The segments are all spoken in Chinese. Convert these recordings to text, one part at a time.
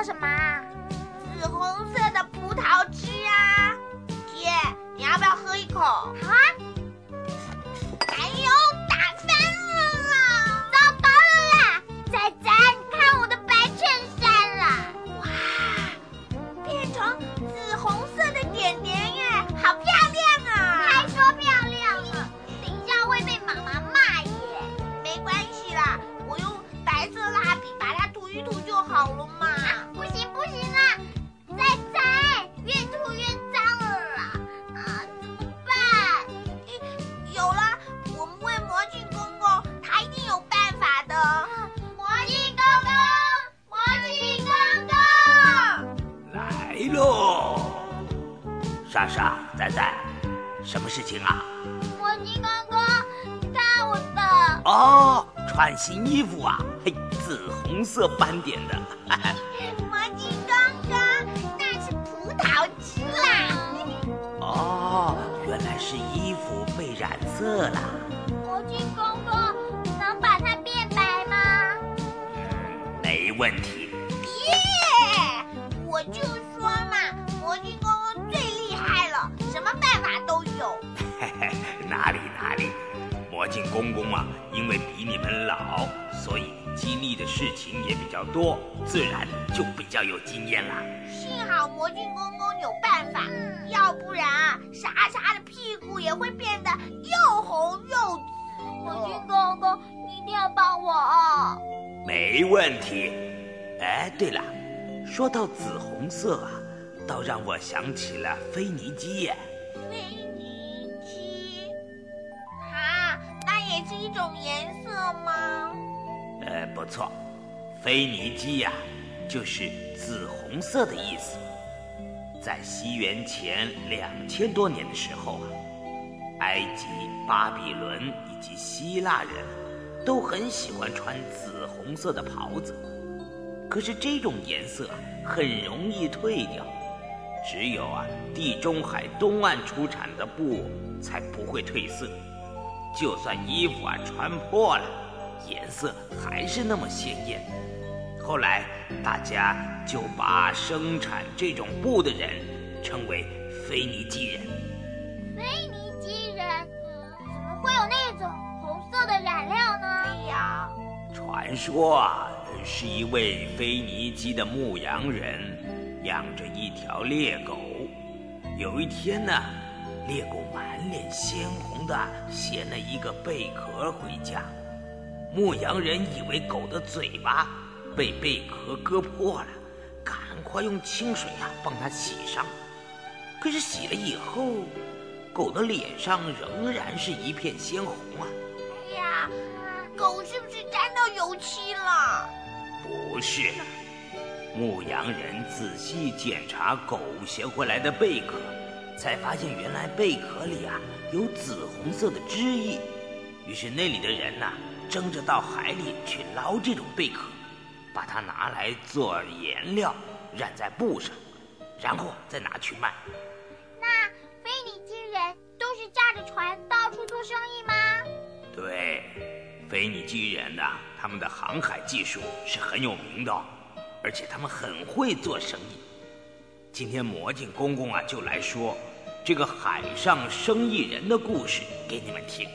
什么啊？ 紫红色的葡萄汁啊！姐，你要不要喝一口？ 好啊！ 哎呦，打翻了啦！ 糟糕了啦！仔仔，你看我的白衬衫啦！ 哇，变成紫红色的点点耶，好漂亮啊！ 还说漂亮了，等一下会被妈妈骂耶。 没关系啦，我用白色蜡笔把它涂一涂就好了嘛。 不行不行啦，仔仔，越涂越脏了啦！怎么办？ 有了，我们问魔镜公公，他一定有办法的。 魔镜公公，魔镜公公， 来喽！莎莎、仔仔，什么事情啊？ 魔镜公公，看我的！ 哦，穿新衣服啊，嘿，紫红色斑点的。 魔镜公公，那是葡萄汁啦。 哦，原来是衣服被染色了。 魔镜公公，能把它变白吗？ 没问题。 耶！我就说嘛，魔镜公公最厉害了，什么办法都有。 嘿嘿，哪里，魔镜公公啊，因为比你们老，所以经历的事情也比较多，自然就比较有经验啦。 幸好魔镜公公有办法，要不然啊，莎莎的屁股也会变得又红又紫。 魔镜公公，你一定要帮我哦！ 没问题。哎，对了，说到紫红色啊，倒让我想起了腓尼基耶。 腓尼基啊，那也是一种颜色吗？ 不错，腓尼基呀，就是紫红色的意思。在西元前2000多年的时候啊，埃及、巴比伦以及希腊人都很喜欢穿紫红色的袍子。可是这种颜色很容易褪掉，只有地中海东岸出产的布才不会褪色。就算衣服穿破了，颜色还是那么鲜艳。后来大家就把生产这种布的人称为腓尼基人。 腓尼基人，怎么会有那种红色的染料呢？ 对呀， 传说是一位腓尼基的牧羊人养着一条猎狗。有一天呢，猎狗满脸鲜红的衔了一个贝壳回家。牧羊人以为狗的嘴巴被贝壳割破了，赶快用清水帮它洗上。可是洗了以后，狗的脸上仍然是一片鲜红啊！ 哎呀，狗是不是沾到油漆了？ 不是，牧羊人仔细检查狗衔回来的贝壳，才发现原来贝壳里有紫红色的汁液。于是那里的人争着到海里去捞这种贝壳，把它拿来做颜料，染在布上，然后再拿去卖。 那腓尼基人都是驾着船到处做生意吗？ 对，腓尼基人他们的航海技术是很有名的，而且他们很会做生意。今天魔镜公公就来说这个海上生意人的故事给你们听。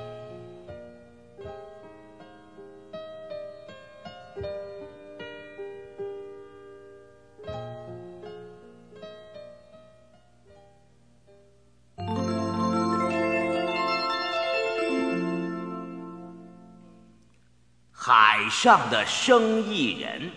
海上的生意人。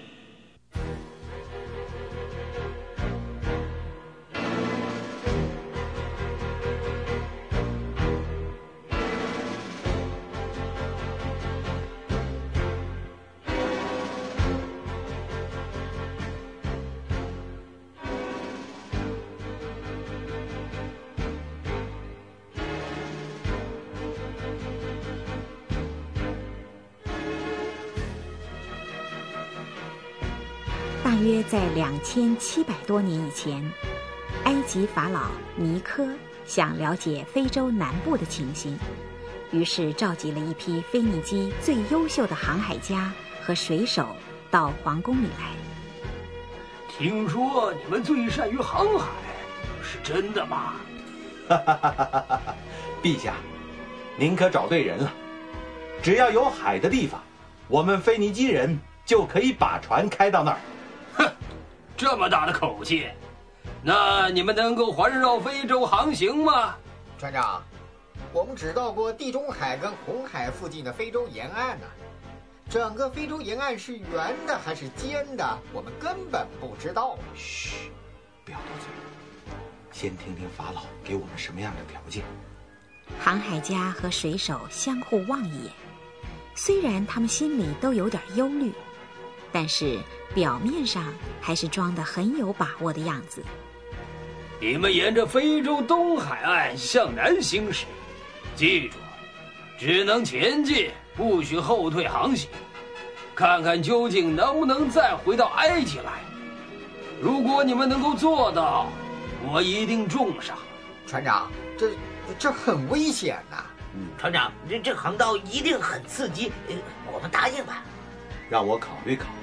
大约在2700多年以前，埃及法老尼科想了解非洲南部的情形，于是召集了一批腓尼基最优秀的航海家和水手到皇宫里来。 听说你们最善于航海，是真的吗？ 陛下，您可找对人了。只要有海的地方，我们腓尼基人就可以把船开到那儿。 哼，这么大的口气，那你们能够环绕非洲航行吗？ 船长，我们只到过地中海跟红海附近的非洲沿岸呢。整个非洲沿岸是圆的还是尖的，我们根本不知道。 嘘，不要多嘴，先听听法老给我们什么样的条件。 航海家和水手相互望一眼，虽然他们心里都有点忧虑，但是表面上还是装得很有把握的样子。 你们沿着非洲东海岸向南行驶，记住，只能前进，不许后退航行，看看究竟能不能再回到埃及来。如果你们能够做到，我一定重赏。 船长，这很危险呐。 船长，这航道一定很刺激，我们答应吧。 让我考虑考虑。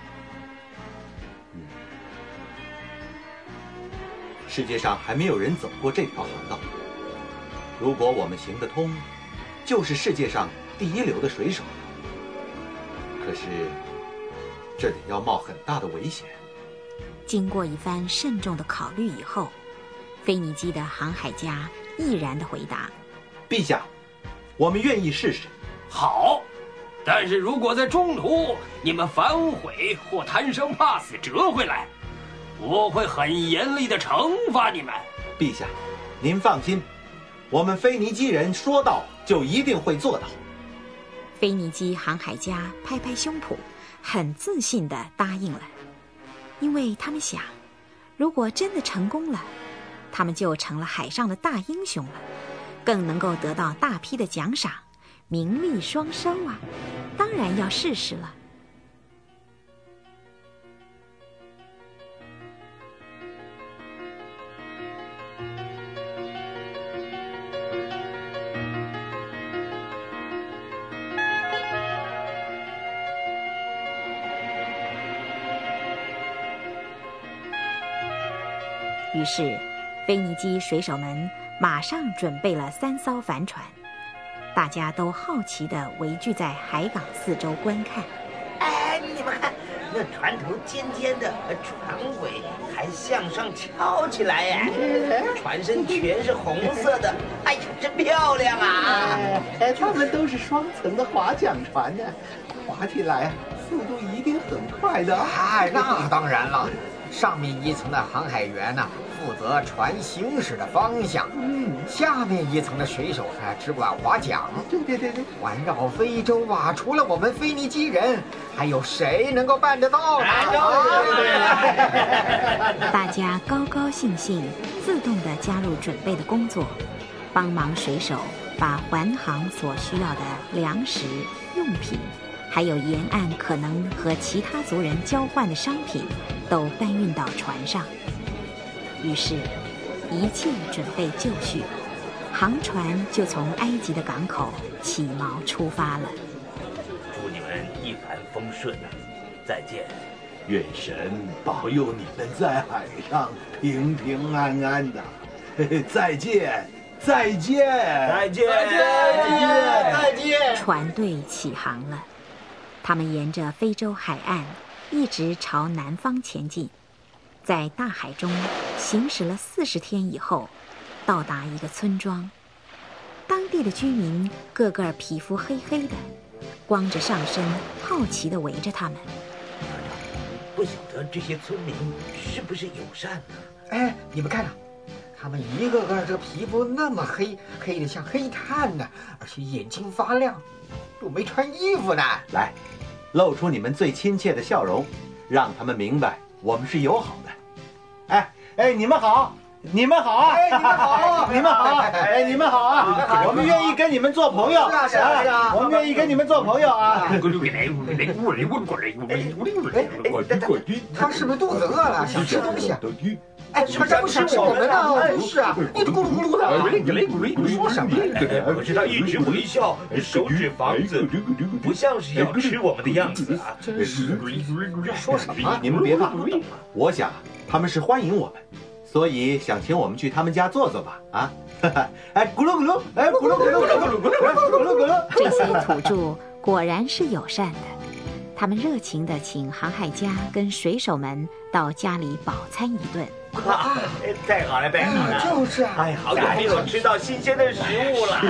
世界上还没有人走过这条航道。如果我们行得通，就是世界上第一流的水手。可是，这得要冒很大的危险。 经过一番慎重的考虑以后，腓尼基的航海家毅然地回答： 陛下，我们愿意试试。 好，但是如果在中途你们反悔或贪生怕死折回来，我会很严厉地惩罚你们。 陛下，您放心，我们腓尼基人说到就一定会做到。 腓尼基航海家拍拍胸脯，很自信地答应了，因为他们想，如果真的成功了，他们就成了海上的大英雄了，更能够得到大批的奖赏，名利双收啊！当然要试试了。于是，腓尼基水手们马上准备了3艘帆船，大家都好奇地围聚在海港四周观看。 哎，你们看，那船头尖尖的，船尾还向上翘起来呀，船身全是红色的，哎呀，真漂亮啊！ 它们都是双层的划桨船呢，划起来速度一定很快的。 哎，那当然了。上面一层的航海员呢，负责船行驶的方向，下面一层的水手只管划桨。 对， 环绕非洲啊，除了我们腓尼基人，还有谁能够办得到呢？ 大家高高兴兴，自动地加入准备的工作，帮忙水手把环航所需要的粮食、用品，还有沿岸可能和其他族人交换的商品都搬运到船上。于是，一切准备就绪，航船就从埃及的港口起锚出发了。 祝你们一帆风顺啊！再见。 愿神保佑你们在海上平平安安的。再见，再见， 再见， 再见。 船队起航了，他们沿着非洲海岸一直朝南方前进，在大海中行驶了40天以后，到达一个村庄。当地的居民个个皮肤黑黑的，光着上身，好奇地围着他们。 不晓得这些村民是不是友善呢？ 哎，你们看啊，他们一个个这皮肤那么黑，黑得像黑炭呢，而且眼睛发亮，都没穿衣服呢。 来，露出你们最亲切的笑容，让他们明白我们是友好的。哎，你们好， 你们好啊！ 你们好， 你们好！哎，你们好啊！我们愿意跟你们做朋友。 是啊， 我们愿意跟你们做朋友啊！ 他是不是肚子饿了，想吃东西啊？哎，他真不想吃我们呢，真是啊！你咕噜咕噜的。说什么？ 可是他一直微笑，手指房子，不像是要吃我们的样子啊！ 真是。说什么？ 你们别怕，我想他们是欢迎我们。所以想请我们去他们家坐坐吧，啊，哎，咕噜咕噜，哎，咕噜咕噜咕噜咕噜咕噜咕噜。 这些土著果然是友善的，他们热情地请航海家跟水手们到家里饱餐一顿。 太好了，太好了， 就是啊， 哎，好久没有吃到新鲜的食物了。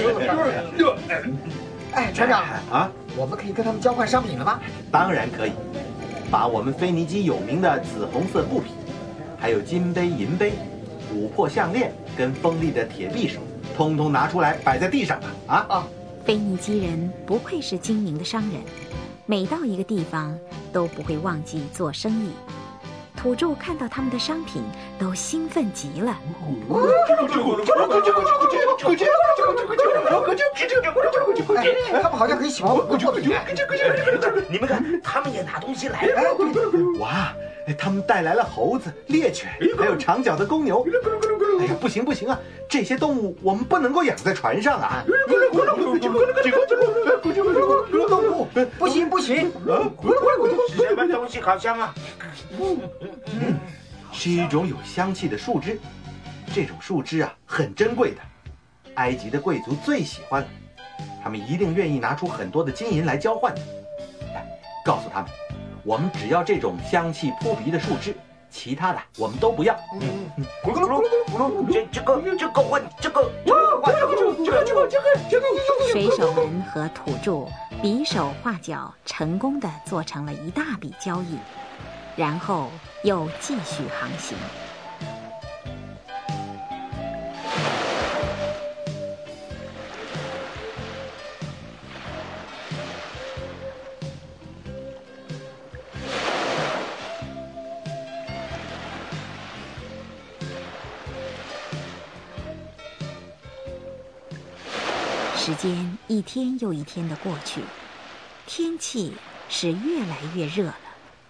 哎，船长啊， 我们可以跟他们交换商品了吗？ 当然可以，把我们腓尼基有名的紫红色布匹。还有金杯、银杯、琥珀项链跟锋利的铁匕首，通通拿出来摆在地上吧！啊！ 腓尼基人不愧是精明的商人，每到一个地方都不会忘记做生意。土著看到他们的商品都兴奋极了。 他们好像很喜欢我们做的。 你们看，他们也拿东西来了。 哇！他们带来了猴子、猎犬，还有长角的公牛。哎呀，不行不行啊！这些动物我们不能够养在船上啊！ 不行不行！ 是什么东西？好香啊！ 是一种有香气的树枝。这种树枝啊，很珍贵的，埃及的贵族最喜欢了，他们一定愿意拿出很多的金银来交换的。来，告诉他们。我们只要这种香气扑鼻的树枝，其他的我们都不要。 水手们和土著比手画脚，成功地做成了一大笔交易，然后又继续航行。时间一天又一天的过去，天气是越来越热了。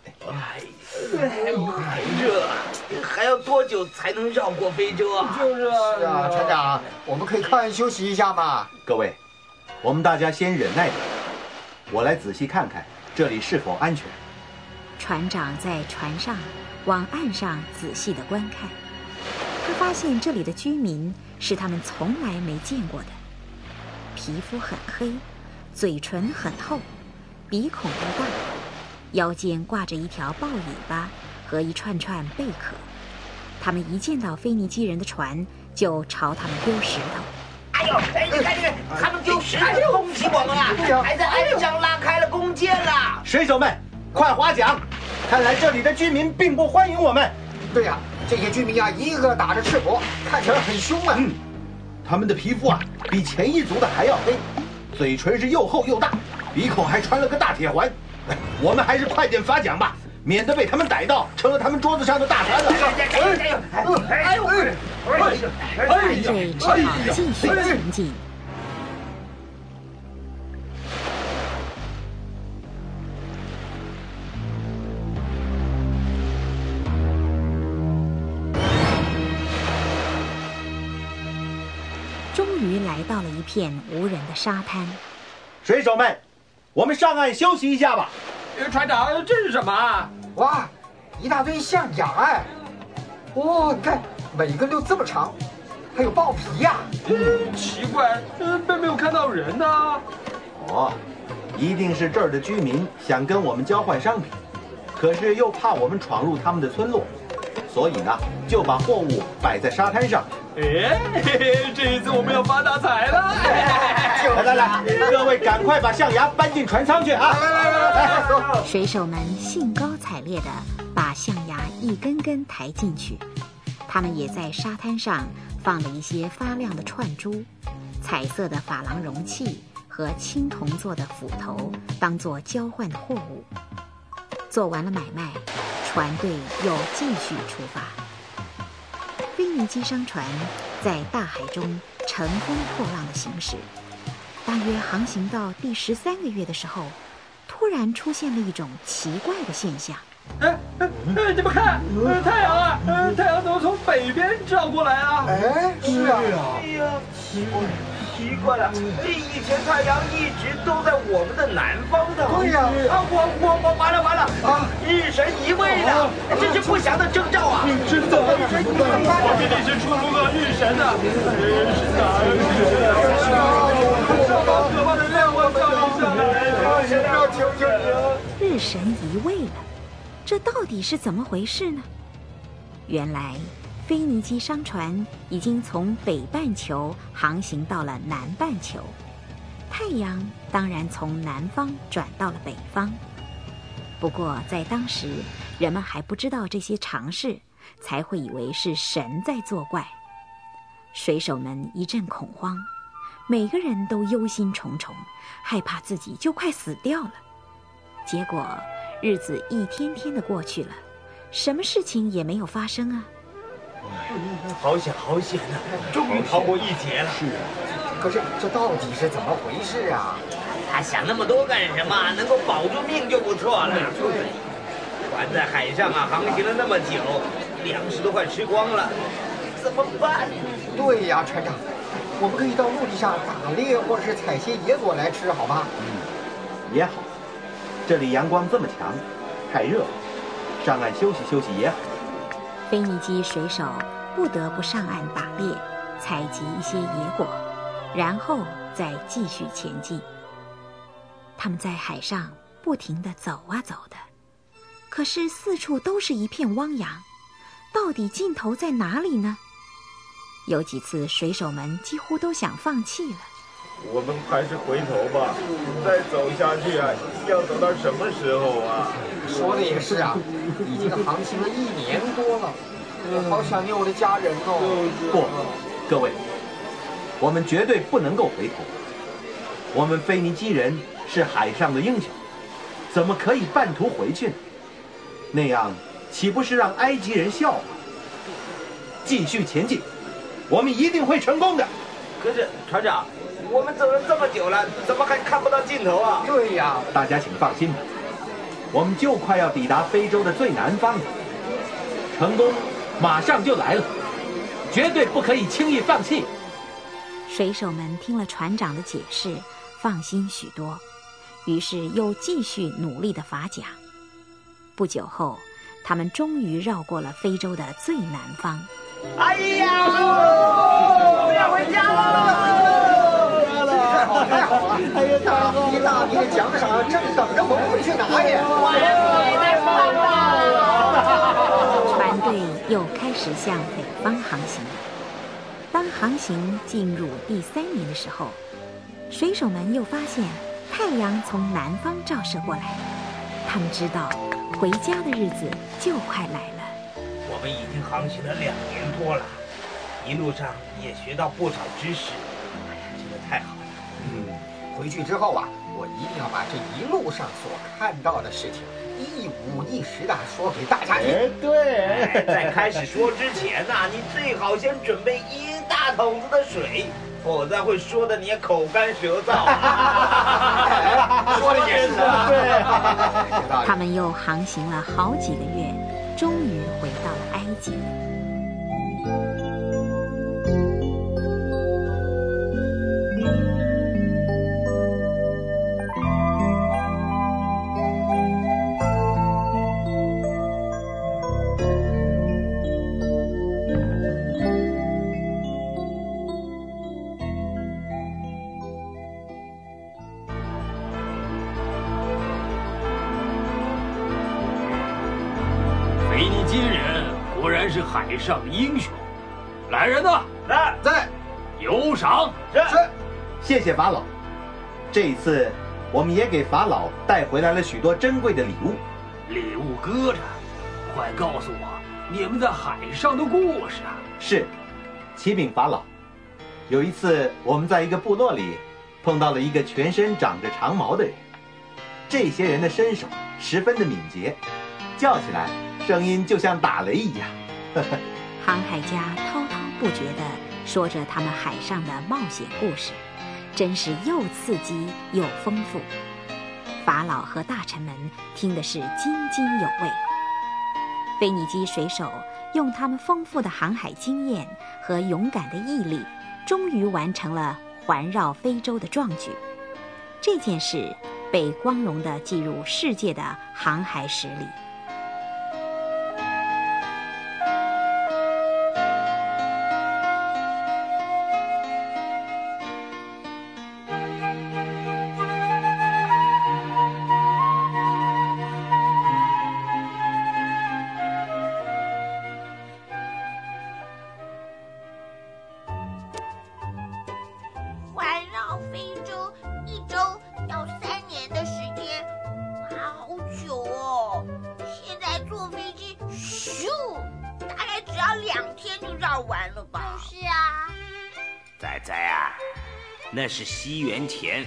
很热，还要多久才能绕过非洲啊？ 是啊，船长，我们可以靠岸休息一下嘛。 各位，我们大家先忍耐着，我来仔细看看这里是否安全。 船长在船上往岸上仔细地观看，他发现这里的居民是他们从来没见过的。皮肤很黑，嘴唇很厚，鼻孔又大，腰间挂着一条豹尾巴和一串串贝壳。他们一见到腓尼基人的船，就朝他们丢石头。 哎呦，你看这个，他们丢石头攻击我们啊，还在岸上拉开了弓箭了。 水手们，快划桨！看来这里的居民并不欢迎我们。 对呀，这些居民啊，一个打着赤膊，看起来很凶啊。 他们的皮肤啊，比前一族的还要黑，嘴唇是又厚又大，鼻孔还穿了个大铁环。我们还是快点发桨吧，免得被他们逮到，成了他们桌子上的大船了。 船队只好继续前进。终于来到了一片无人的沙滩。 水手们，我们上岸休息一下吧。 船长，这是什么啊？ 哇，一大堆象牙哎！哦，你看每根都这么长，还有豹皮呀。 奇怪，并没有看到人呢。 哦，一定是这儿的居民想跟我们交换商品，可是又怕我们闯入他们的村落，所以呢，就把货物摆在沙滩上。 哎，这一次我们要发大财了！ 来，各位赶快把象牙搬进船舱去啊！来， 水手们兴高采烈地把象牙一根根抬进去，他们也在沙滩上放了一些发亮的串珠、彩色的珐琅容器和青铜做的斧头，当作交换的货物。做完了买卖，船队又继续出发。腓尼基商船在大海中乘风破浪的行驶，大约航行到第13个月的时候，突然出现了一种奇怪的现象。 你们看，太阳啊，太阳怎么从北边照过来啊？ 哎，是啊， 哎呀，奇怪了，以前太阳一直都在我们的南方的。 对呀， 我完了啊！日神移位了，这是不祥的征兆啊！ 真的，我必定是出入了日神的，可怕的任务降临下来， 求求你！ 日神移位了，这到底是怎么回事呢？原来腓尼基商船已经从北半球航行到了南半球，太阳当然从南方转到了北方。不过在当时，人们还不知道这些常识，才会以为是神在作怪。水手们一阵恐慌，每个人都忧心忡忡，害怕自己就快死掉了。结果日子一天天的过去了，什么事情也没有发生啊。 好险啊！终于逃过一劫了。 是啊，可是这到底是怎么回事啊？ 想那么多干什么？能够保住命就不错了。船在海上啊，航行了那么久，粮食都快吃光了，怎么办？ 对呀，船长，我们可以到陆地上打猎，或者是采些野果来吃，好吗？ 也好。这里阳光这么强，太热了，上岸休息休息也好。 腓尼基水手不得不上岸打猎，采集一些野果，然后再继续前进。他们在海上不停地走啊走的，可是四处都是一片汪洋，到底尽头在哪里呢？有几次水手们几乎都想放弃了。 我们还是回头吧，再走下去啊，要走到什么时候啊？ 说的也是啊，已经航行了1年多了，我好想念我的家人哦。 不，各位，我们绝对不能够回头。我们腓尼基人是海上的英雄，怎么可以半途回去呢？那样岂不是让埃及人笑话？继续前进，我们一定会成功的。 可是船长，我们走了这么久了，怎么还看不到尽头啊？ 对呀， 大家请放心吧，我们就快要抵达非洲的最南方了，成功马上就来了，绝对不可以轻易放弃。 水手们听了船长的解释，放心许多，于是又继续努力地划桨。不久后，他们终于绕过了非洲的最南方。 哎呀，我们要回家了！ 太好了！哎呀，大笔的奖赏正等着我们回去拿呀！ 船队又开始向北方航行。当航行进入第3年的时候，水手们又发现太阳从南方照射过来，他们知道回家的日子就快来了。 我们已经航行了2年多了，一路上也学到不少知识，哎呀，真的太好了。 回去之后啊，我一定要把这一路上所看到的事情一五一十的说给大家听。 对，在开始说之前呢，你最好先准备1大桶子的水，否则会说的你也口干舌燥。 说的也是啊， 对。他们又航行了好几个月，终于回到了埃及。 腓尼基人果然是海上的英雄。来人呐， 在， 有赏。 是。 谢谢法老，这一次我们也给法老带回来了许多珍贵的礼物。 礼物搁着，快告诉我你们在海上的故事啊！ 是，启禀法老，有一次我们在一个部落里碰到了一个全身长着长毛的人，这些人的身手十分的敏捷，叫起来声音就像打雷一样。 航海家滔不绝地说着他们海上的冒险故事，真是又刺激又丰富。法老和大臣们听的是津津有味。腓尼基水手用他们丰富的航海经验和勇敢的毅力，终于完成了环绕非洲的壮举。这件事被光荣地记入世界的航海史里。 环绕非洲1周要3年的时间，哇，好久哦！现在坐飞机，咻，大概只要2天就绕完了吧？ 就是啊。 仔仔啊，那是西元前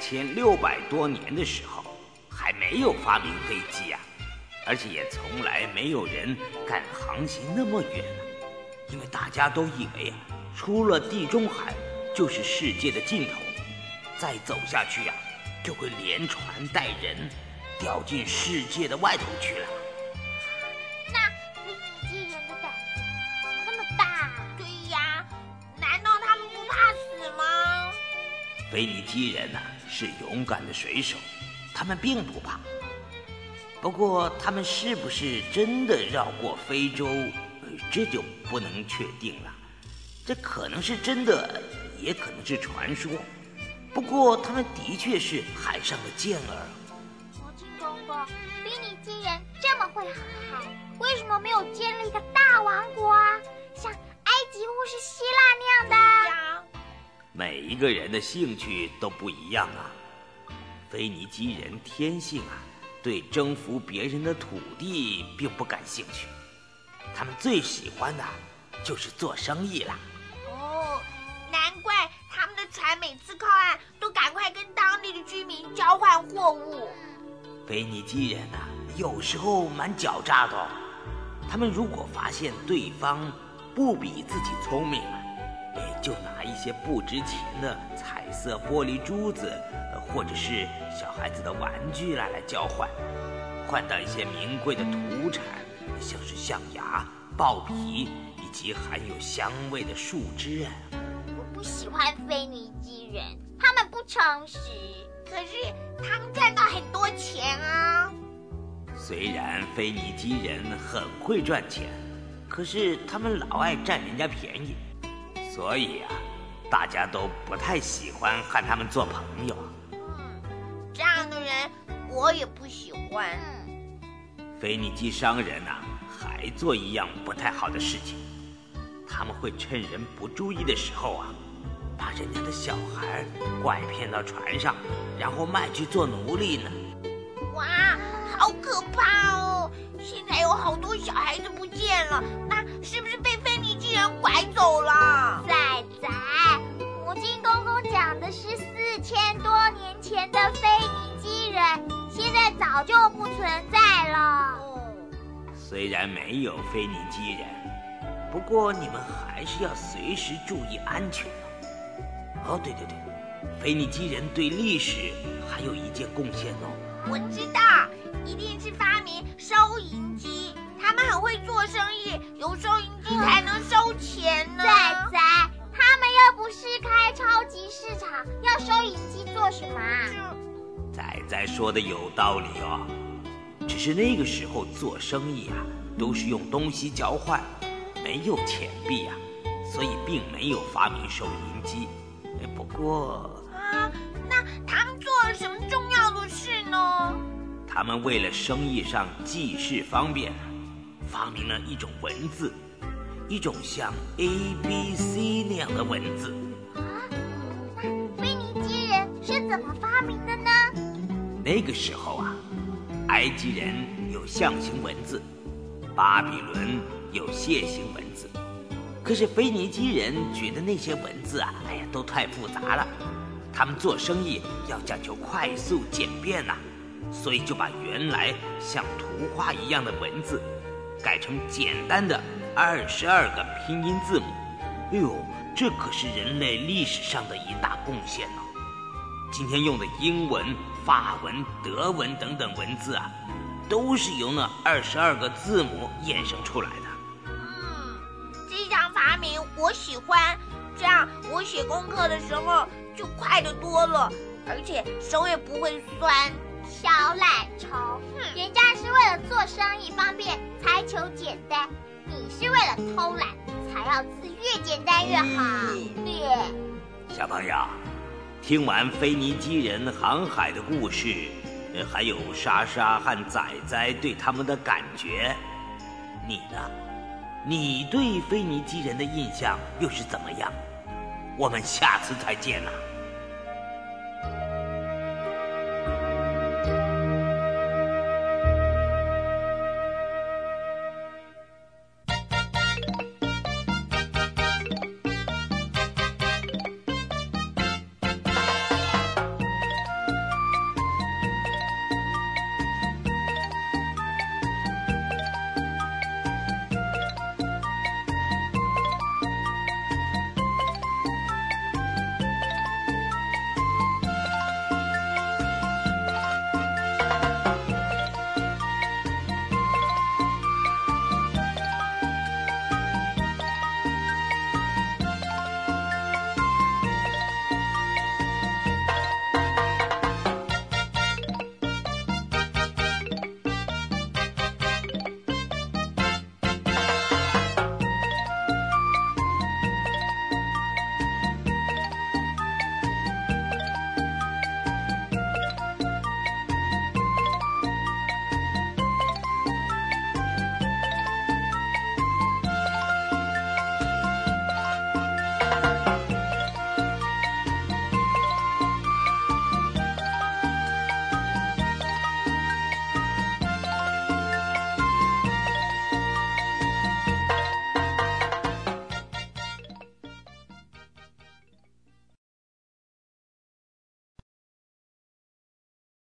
2600多年的时候，还没有发明飞机啊，而且也从来没有人敢航行那么远啊，因为大家都以为啊，出了地中海就是世界的尽头，再走下去啊，就会连船带人掉进世界的外头去了。 那腓尼基人的胆子怎么那么大？ 对呀，难道他们不怕死吗？ 腓尼基人啊，是勇敢的水手，他们并不怕。不过他们是不是真的绕过非洲，这就不能确定了。这可能是真的，也可能是传说。不过他们的确是海上的健儿。 魔镜公公，腓尼基人这么会航海，为什么没有建立一个大王国啊？像埃及或是希腊那样的呀？ 每一个人的兴趣都不一样啊。腓尼基人天性啊，对征服别人的土地并不感兴趣，他们最喜欢的就是做生意啦。 哦，难怪他们的船每次靠岸都赶快跟当地的居民交换货物。 腓尼基人啊，有时候蛮狡诈的哦。他们如果发现对方不比自己聪明啊，就拿一些不值钱的彩色玻璃珠子，或者是小孩子的玩具来交换，换到一些名贵的土产，像是象牙、豹皮以及含有香味的树枝啊。 我不喜欢腓尼基人，他们不诚实。 可是他们赚到很多钱啊。 虽然腓尼基人很会赚钱，可是他们老爱占人家便宜，所以啊，大家都不太喜欢和他们做朋友。 这样的人我也不喜欢。 腓尼基商人啊，还做一样不太好的事情，他们会趁人不注意的时候啊，把人家的小孩拐骗到船上，然后卖去做奴隶呢。 哇，好可怕哦！现在有好多小孩子不见了，那是不是被腓尼基人拐走了？ 仔仔，魔镜公公讲的是4000多年前的腓尼基人，现在早就不存在了。 虽然没有腓尼基人，不过你们还是要随时注意安全哦。对，腓尼基人对历史还有一件贡献哦。 我知道，一定是发明收银机。他们很会做生意，有收银机才能收钱呢。 仔仔，他们又不是开超级市场，要收银机做什么啊？ 仔仔说的有道理哦，只是那个时候做生意啊，都是用东西交换，没有钱币啊，所以并没有发明收银机。不过啊，那他们做了什么重要的事呢？ 他们为了生意上记事方便，发明了一种文字，一种像 ABC 那样的文字。 那腓尼基人是怎么发明的呢？ 那个时候啊，埃及人有象形文字，巴比伦有楔形文字。可是腓尼基人觉得那些文字啊，都太复杂了，他们做生意要讲究快速简便呐，所以就把原来像图画一样的文字改成简单的22个拼音字母， 哎呦，这可是人类历史上的一大贡献呢。今天用的英文、法文、德文等等文字啊，都是由那22个字母衍生出来的。 这项发明我喜欢，这样我写功课的时候就快得多了，而且手也不会酸。 小懒虫，人家是为了做生意方便才求简单，你是为了偷懒才要字越简单越好。对， 小朋友，听完腓尼基人航海的故事，还有莎莎和仔仔对他们的感觉，你呢？你对腓尼基人的印象又是怎么样？我们下次再见了。